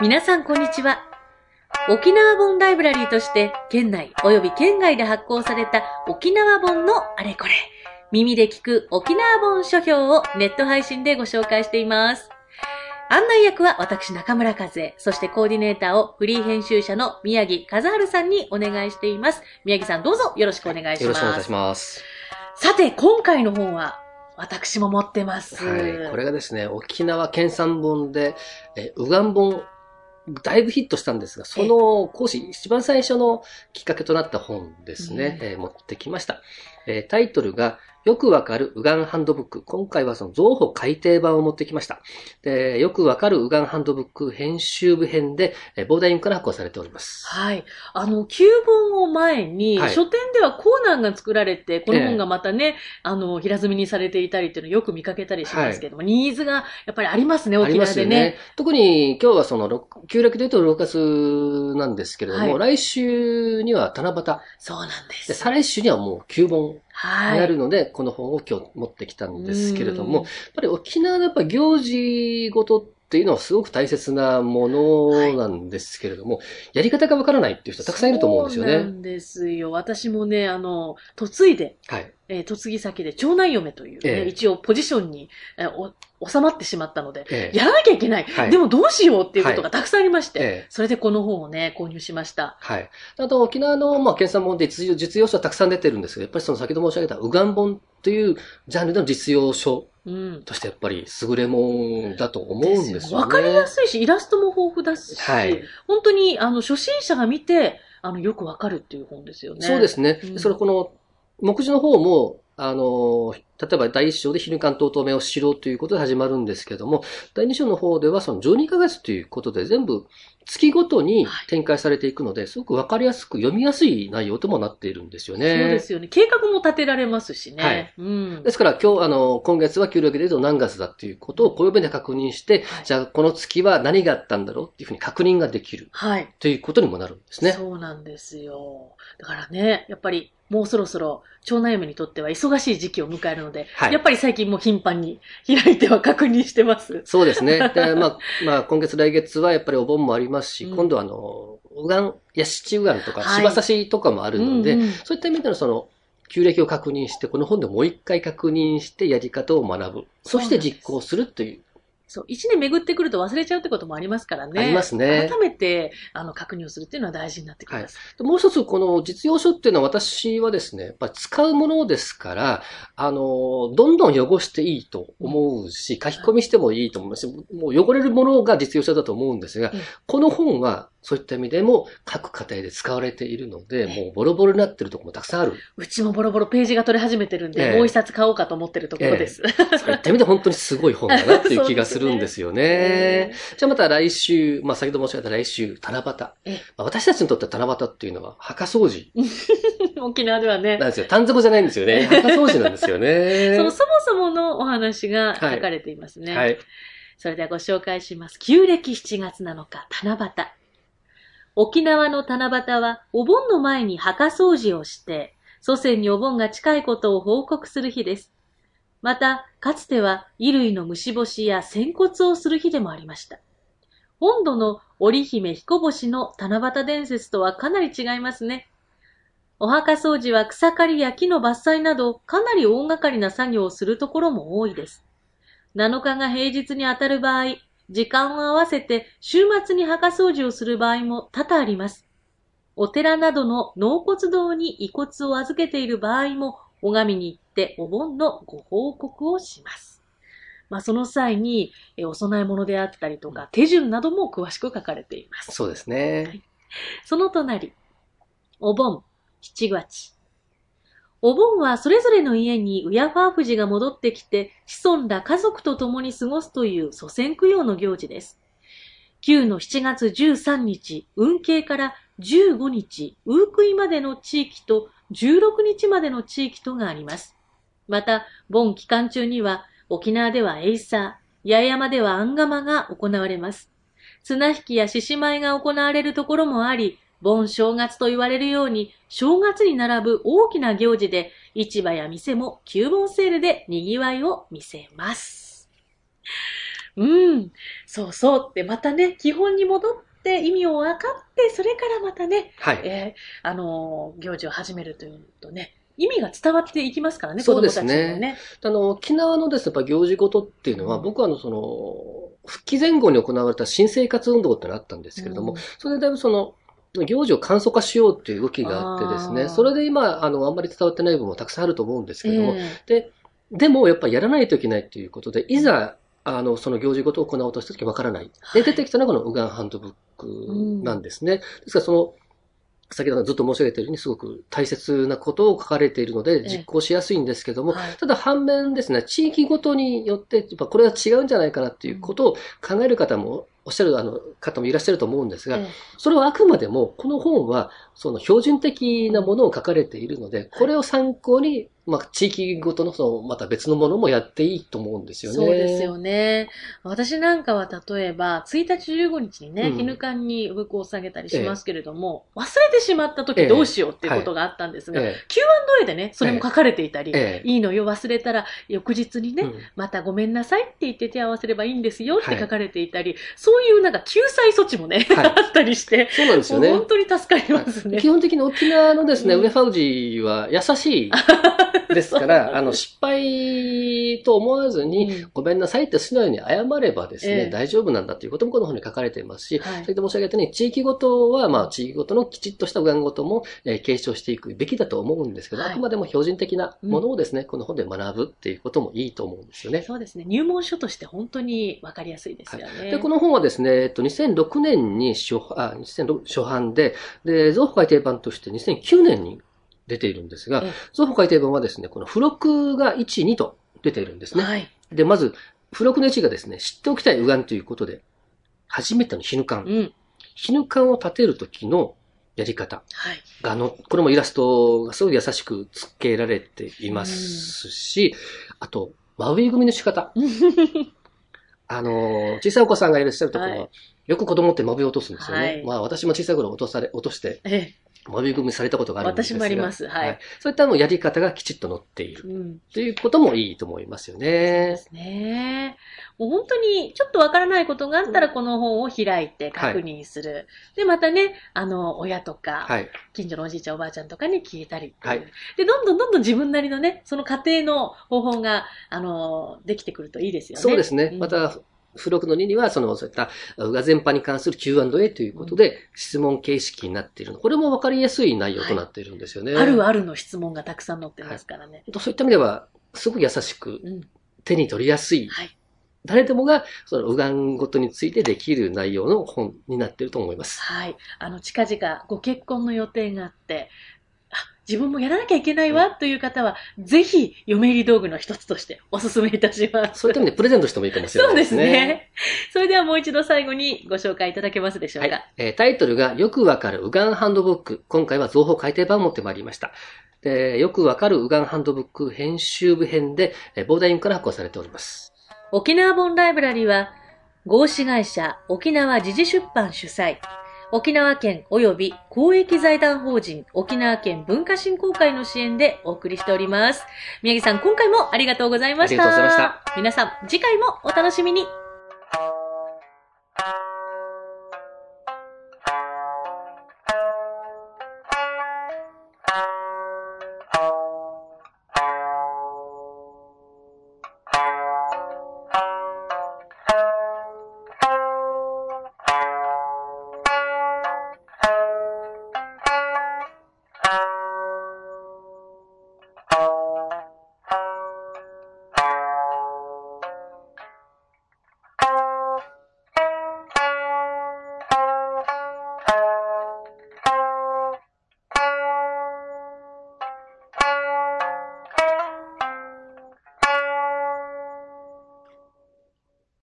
皆さんこんにちは。沖縄本ライブラリーとして県内及び県外で発行された沖縄本のあれこれ、耳で聞く沖縄本書評をネット配信でご紹介しています。案内役は私中村和恵、そしてコーディネーターをフリー編集者の宮城和春さんにお願いしています。宮城さんどうぞよろしくお願いします。 よろしくお願いします。 さて今回の本は私も持ってます。 はい、これがですね、沖縄県産本で、右岸本だいぶヒットしたんですが、その講師、一番最初のきっかけとなった本ですね、持ってきました。タイトルが、よくわかる右岸ハンドブック。今回はその増補改訂版を持ってきました。で、よくわかる右岸ハンドブック編集部編で、ボーダインから発行されております。 はい。旧本を前に、はい、書店ではコーナーが作られて、この本がまたね、平積みにされていたりっていうのをよく見かけたりしますけども、はい、ニーズがやっぱりありますね、沖縄でね。 特に今日はその、旧暦で言うと6月なんですけれども、はい、来週には七夕。 そうなんです。 で、再来週にはもう旧本。になるので、この本を今日持ってきたんですけれども、やっぱり沖縄のやっぱ行事ごとっていうのはすごく大切なものなんですけれども、はい、やり方がわからないっていう人たくさんいると思うんですよね。 そうなんですよ。私もね、嫁いで、はい、嫁ぎ先で長男嫁というね、一応ポジションに、収まってしまったので、やらなきゃいけない、はい。でもどうしようっていうことがたくさんありまして、それでこの本をね、購入しました。 はい。あと、沖縄の、県産本で実用書はたくさん出てるんですけど、やっぱりその先ほど申し上げた右岸本というジャンルの実用書としてやっぱり優れもんだと思うんですよね。 わかりやすいし、イラストも豊富だし、はい、本当に、初心者が見て、よくわかるっていう本ですよね。 そうですね。それこの、目次の方も、例えば第一章で昼間と乙女を知ろうということで始まるんですけども、第二章の方ではその12ヶ月ということで全部月ごとに展開されていくので、すごくわかりやすく読みやすい内容ともなっているんですよね。 そうですよね。計画も立てられますしね。はい。 うん。ですから今月は旧暦で言うと何月だっていうことを暦で確認して、はい、じゃあこの月は何があったんだろうっていうふうに確認ができる。はい。ということにもなるんですね。 そうなんですよ。だからね、やっぱり、もうそろそろ長男嫁にとっては忙しい時期を迎えるので、はい、やっぱり最近も頻繁に開いては確認してます。 そうですね。で、今月来月はやっぱりお盆もありますし、今度は右岸、や七右岸とか、芝差しとかもあるので、そういった意味でのその、旧暦を確認して、この本でもう一回確認してやり方を学ぶ。そして実行するという。 そう、一年巡ってくると忘れちゃうってこともありますからね。 ありますね。 改めて、確認をするっていうのは大事になってきます。 はい。もう一つ、この実用書っていうのは私はですね、やっぱり使うものですから、どんどん汚していいと思うし、書き込みしてもいいと思うし、もう汚れるものが実用書だと思うんですが、この本はそういった意味でも各家庭で使われているので、もうボロボロになってるところもたくさんある。 うちもボロボロページが取れ始めてるんで、もう一冊買おうかと思ってるところです。 そういった意味で本当にすごい本だなっていう気がするんですよね。じゃあまた来週、先ほど申し上げた来週、七夕。私たちにとっては七夕っていうのは墓掃除。 沖縄ではね。 なんですよ。短冊じゃないんですよね。墓掃除なんですよね。 そもそものお話が書かれていますね。はい。それではご紹介します。旧暦7月7日、七夕。沖縄の七夕はお盆の前に墓掃除をして、祖先にお盆が近いことを報告する日です。また、かつては衣類の虫干しや剪骨をする日でもありました。本土の織姫彦星の七夕伝説とはかなり違いますね。お墓掃除は草刈りや木の伐採などかなり大掛かりな作業をするところも多いです。7日が平日にあたる場合、時間を合わせて週末に墓掃除をする場合も多々あります。お寺などの納骨堂に遺骨を預けている場合も、拝みに行ってお盆のご報告をします。その際に、お供え物であったりとか、手順なども詳しく書かれています。 そうですね。はい、 その隣、お盆、7月。お盆はそれぞれの家にウヤファーフジが戻ってきて子孫ら家族と共に過ごすという祖先供養の行事です。旧の7月13日、運慶から15日、ウークイまでの地域と16日までの地域とがあります。また、盆期間中には沖縄ではエイサー、八重山ではアンガマが行われます。綱引きや獅子舞が行われるところもあり、盆正月と言われるように、正月に並ぶ大きな行事で、市場や店も旧盆セールで賑わいを見せます。 うん。そうそうって、またね、基本に戻って意味を分かって、それからまたね、 はい。 行事を始めるというとね、意味が伝わっていきますからね、子そうで供たちにもすね。 ね。 沖縄のですね、やっぱ行事ごとっていうのは、僕は復帰前後に行われた新生活運動ってのがあったんですけれども、それでだいぶ行事を簡素化しようっていう動きがあってですね、それで今、あんまり伝わってない部分もたくさんあると思うんですけれども、でもやっぱりやらないといけないということで、いざ、その行事ごとを行おうとしたときわからない。で、出てきたのがこのウガンハンドブックなんですね。ですから先ほどずっと申し上げているようにすごく大切なことを書かれているので実行しやすいんですけども、ただ反面ですね、地域ごとによってやっぱこれは違うんじゃないかなっていうことを考える方もおっしゃる方もいらっしゃると思うんですが、それはあくまでもこの本はその標準的なものを書かれているので、これを参考に地域ごとのまた別のものもやっていいと思うんですよね。 そうですよね。私なんかは例えば、1日15日にね、絹館にブックを下げたりしますけれども、忘れてしまった時どうしようっていうことがあったんですが、Q&A でね、それも書かれていたり、いいのよ、忘れたら翌日にね、またごめんなさいって言って手を合わせればいいんですよって書かれていたり、そういうなんか救済措置もね、あったりして、 そうなんですよね。 本当に助かりますね。 基本的に沖縄のですね、ウェファウジは優しいですから、失敗と思わずに、ごめんなさいって素直に謝ればですね、大丈夫なんだということもこの本に書かれていますし、先ほど申し上げたように、地域ごとは、地域ごとのきちっとしたウガンごとも、継承していくべきだと思うんですけど、あくまでも標準的なものをですね、この本で学ぶっていうこともいいと思うんですよね。 そうですね。入門書として本当にわかりやすいですよね。 で、この本はですね、2006年に初版で、増補改訂版として2009年に出ているんですが、増補改訂版はですね、この付録が1、2と出ているんですね。で、まず、付録の1がですね、知っておきたいウガンということで、初めての絹館。絹館を立てるときのやり方がこれもイラストがすごい優しく付けられていますし、あと、真上組みの仕方。小さいお子さんがいらっしゃるところは、よく子供って真上を落とすんですよね。私も小さい頃落として、真上組みされたことがあるんですが。 私もあります。はい。 そういったやり方がきちっと載っている。ということもいいと思いますよね。 そうですね。もう本当にちょっとわからないことがあったらこの本を開いて確認する。で、またね、親とか、近所のおじいちゃんおばあちゃんとかに聞いたり。で、どんどん自分なりのね、その家庭の方法が、できてくるといいですよね。 そうですね。また、付録の2には、そういった、ウガ全般に関する Q&A ということで、質問形式になっているの。これも分かりやすい内容となっているんですよね。 あるあるの質問がたくさん載ってますからね。 そういった意味では、すごく優しく、手に取りやすい。誰でもが、ウガンごとについてできる内容の本になっていると思います。 はい。近々ご結婚の予定があって、自分もやらなきゃいけないわという方は、ぜひ、嫁入り道具の一つとしてお勧めいたします。 そういった意味でプレゼントしてもいいかもしれないですね。 そうですね。それではもう一度最後にご紹介いただけますでしょうか。 タイトルがよくわかるウガンハンドブック。今回は増補改訂版を持ってまいりました。よくわかるウガンハンドブック編集部編で、ボーダインから発行されております。 沖縄本ライブラリーは、合資会社沖縄時事出版主催、沖縄県及び公益財団法人沖縄県文化振興会の支援でお送りしております。宮城さん、今回もありがとうございました。 ありがとうございました。 皆さん、次回もお楽しみに。